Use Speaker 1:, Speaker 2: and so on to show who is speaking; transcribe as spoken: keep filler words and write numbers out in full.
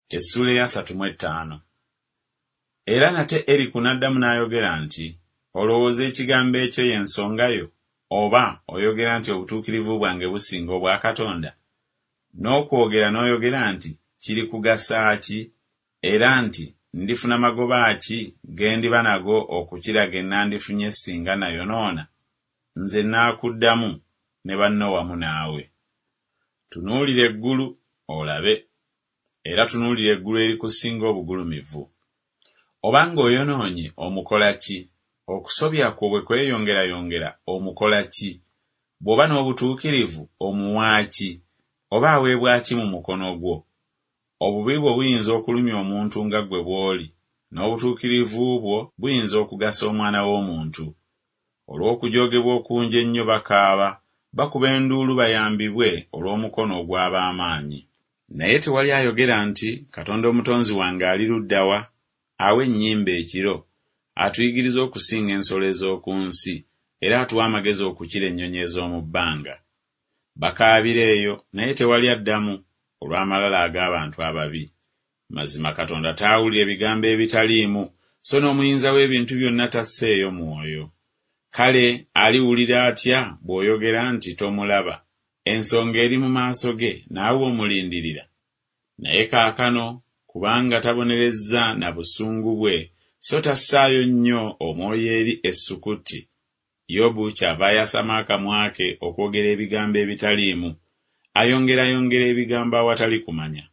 Speaker 1: Essula ya asatu mu etaano. Era nate Eriku n'addamu n'ayogera nti, olowooza ekigambo ekyo y'ensonga yo, oba oyogera nti obutuukirivu bwange businga obwa Katonda? N'okwogera n'oyogera nti kiri kugasa ki, era nti ndifuna magoba ki ge ndiba nago okukira ge nandifunye singa nayonoona? Nze naakuddamu ne banno wamu naawe. Tunuulira eggulu olabe, era tunuulira eggulu erikusinga obugulumivu. Obanga oyonoonye omukola ki? Okusobya kwo bwe kweyongera-yongera omukola ki? Bw'oba n'obutuukirivu omuwa ki? Oba aweebwa ki mu mukono gwo? Obubi bwo buyinza okulumya omuntu nga ggwe bw'oli, n'obutuukirivu bwo buyinza okugasa omwana w'omuntu. Olw'okujoogebwa okungi ennyo bakaaba, bakuba enduulu bayambibwe olw'omukono ogw'ab'amaanyi. Naye tewali ayogera nti Katonda omutonzi wange ali ludda wa? Awa ennyimba ekiro, atuyigiriza okusinga ensolo ez'oku nsi, era atuwa amagezi okukira ennyonyi ez'omu bbanga. Bakaabira eyo, naye tewali addamu olw'amalala ag'abantu ababi. Mazima Katonda taawulira ebigambo ebitaliimu, so n'omuyinza w'ebintu byonna tasseeyo mwoyo. Kale aliwulira atya bw'oyogera nti tomulaba? Ensonga eri mu maaso ge, naawe omulindirira. Naye kaakano, kubanga tabonerezza na busungu bwe, so tassaayo nnyo omwoyo eri essukuti, Yobu kyava ayasama akamwa ke okwogera ebigambo ebitaliimu, ayongera-yongera ebigambo awatali kumanya.